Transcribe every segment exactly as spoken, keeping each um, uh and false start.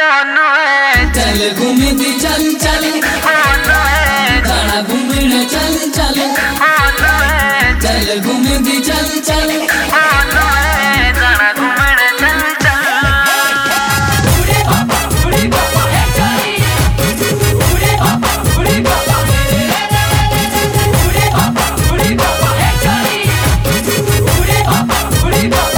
चल घूमती चल चल जाना घूमने चल चल चल घूमती चल चल जाना घूमने चल चल उड़े पापा उड़े पापा है चली उड़े पापा उड़े पापा उड़े पापा उड़े पापा है चली उड़े पापा उड़े पापा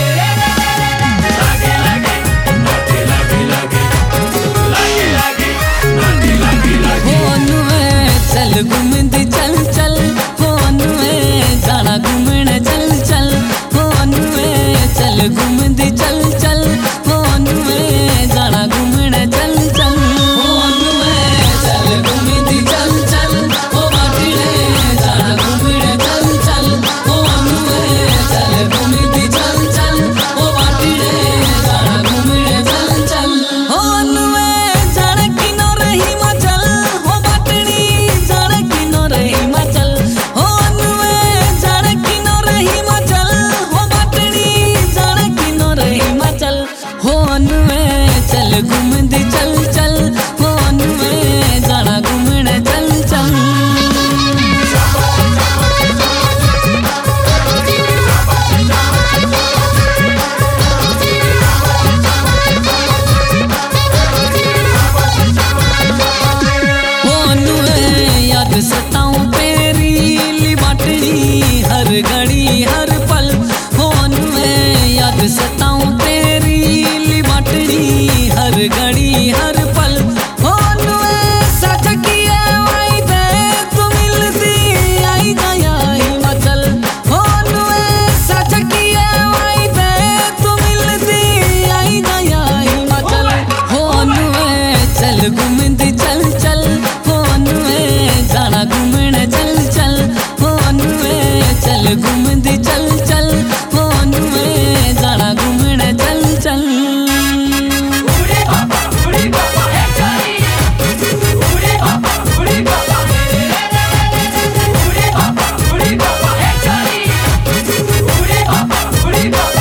लगे लगे नाटे लगे लगे लगे लगे नाटे लगे लगे चल घूमती चल चल फोन में जाना घूमने चल चल फोन में चल घूमती चल चल फोन में जाना घूमने चल चल फोन में चल घूमती चल चल ओ बाटले जाना घूमने चल चल फोन में चल घूमती चल चल ओ बाटले जाना घूमने चल चल फोन में जाना किनार हिमाचल ओ बाटली जाना किनार हिमाचल फोन में जाना किनार हिमाचल ओ बाटली जाना किनार हिमाचल फोन में चल घूमती चल चल फोन में जाना घूमने चल चल फोन में याद सताऊं तेरी ली बाटली हर घड़ी हर पल फोन में याद सताऊं तेरी ली बाटली हर घड़ी हर पल फोन में सच किया आई दे तू मिलती आई जाया हिमाचल फोन में सच किया आई दे तू मिलती आई जाया हिमाचल फोन में चल घूमती चल चल फोन में जाना घूमने चल चल फोन में चल घूमती चल चल फोन में जाना घूमने चल चल उड़े पापा उड़े पापा है चली उड़े पापा उड़े पापा उड़े पापा उड़े पापा है चली उड़े पापा उड़े पापा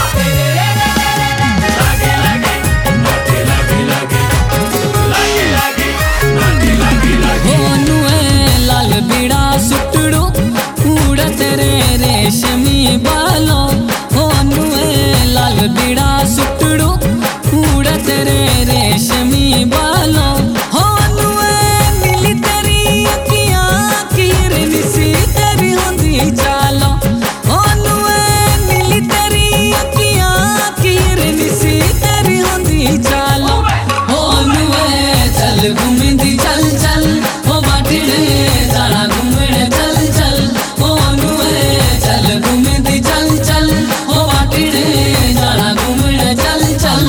लगे लगे नाटे लगे लगे लगे लगे नाटे लगे लगे फोन में लाल बीड़ा सुटड़ो उड़ा तेरे रेशमी बालों फोन में लाल बीड़ा सुटड़ो उड़ा तेरे रेशमी बालों फोन में नीली तेरी अखियां किरनी सी तेरी होंदी चालों फोन में नीली तेरी अखियां किरनी सी तेरी होंदी चालों फोन में चल घूमती चल चल ओ बाटले जाना घूमने चल चल फोन में चल घूमती चल चल ओ बाटले जाना घूमने चल चल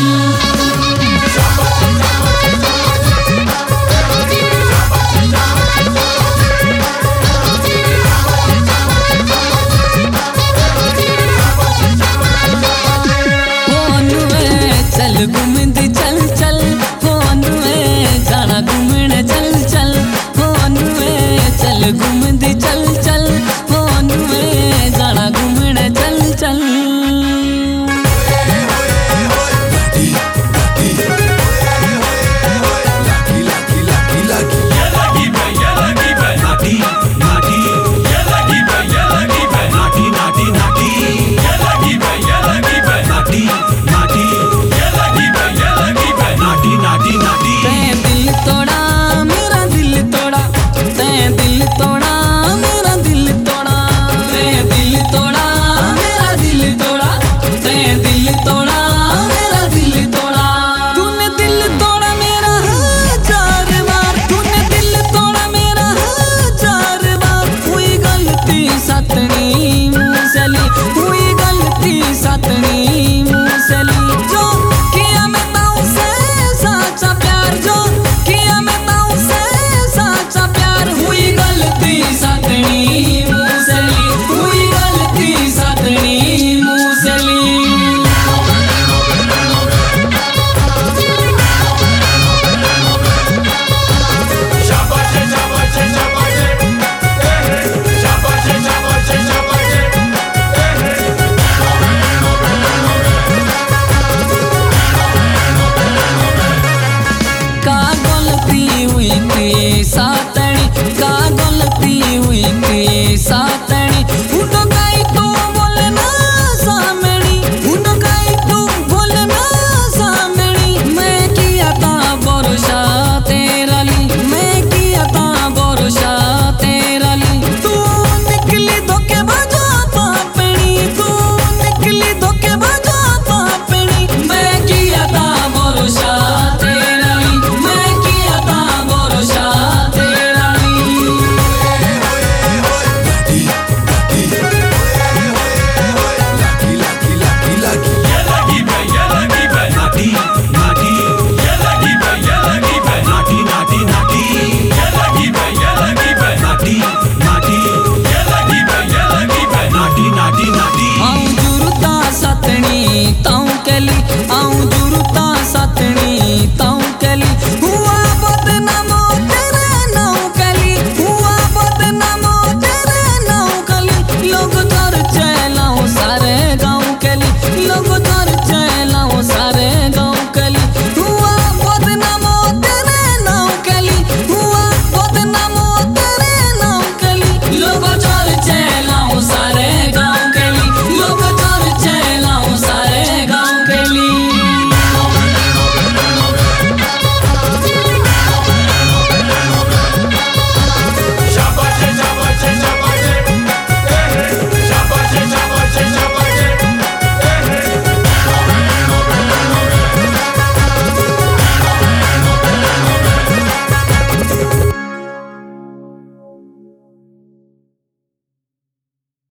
फोन में चल घूमती चल चल फोन में जाना घूमने चल चल फोन में चल घूमती चल